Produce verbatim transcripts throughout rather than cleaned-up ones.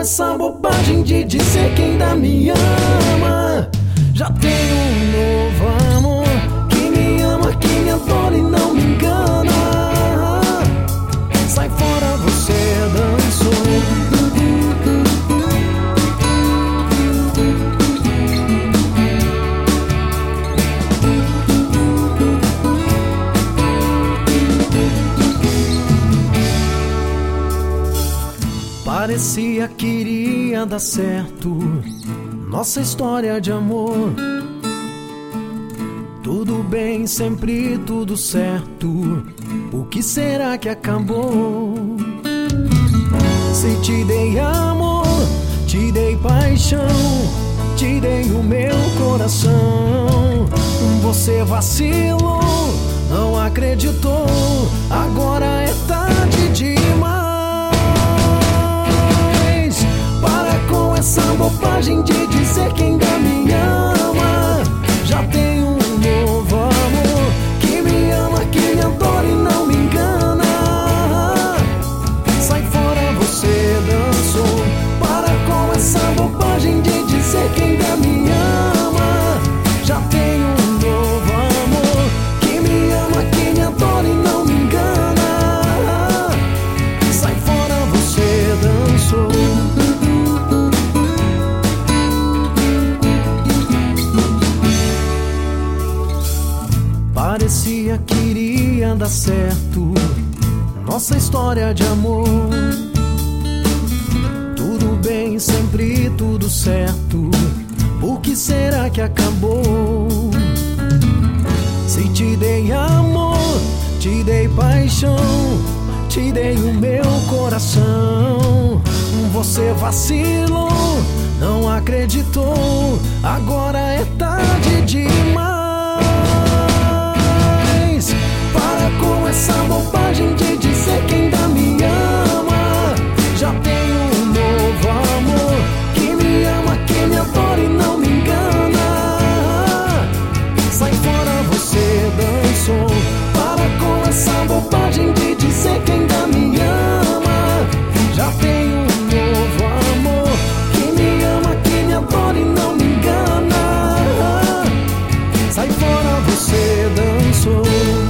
essa bobagem de dizer que ainda me ama. Já tenho um novo amor que me ama, que me adora e não me engana. Sai fora, você dançou. Parecia que iria dar certo nossa história de amor. Tudo bem, sempre tudo certo. O que será que acabou? Se te dei amor, te dei paixão, te dei o meu coração. Você vacilou, não acreditou. Agora é tarde demais. Essa bobagem de dizer que ainda me ama. Já tenho um novo amor que me ama, que me adora e não me engana. Sai fora, você dançou. Para com essa bobagem de dizer que ainda me ama. Já tenho um novo amor que me ama, que me adora e não me engana. Sai fora, você dançou. Parecia que iria dar certo nossa história de amor. Tudo bem, sempre tudo certo. Por que será que acabou? Se te dei amor, te dei paixão, te dei o meu coração. Você vacilou, não acreditou. Agora é tarde demais. Com essa bobagem de dizer que ainda me ama. Já tenho um novo amor que me ama, que me adora e não me engana. Sai fora, você dançou. Para com essa bobagem de dizer que ainda me ama. Já tenho um novo amor que me ama, que me adora e não me engana. Sai fora, você dançou.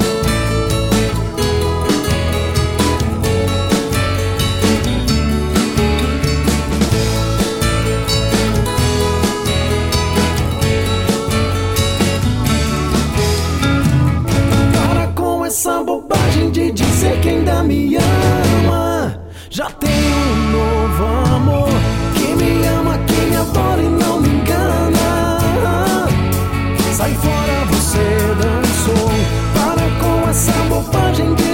Essa bobagem de dizer que ainda me ama. Já tenho um novo amor que me ama, que me adora e não me engana. Sai fora, você dançou. Para com essa bobagem de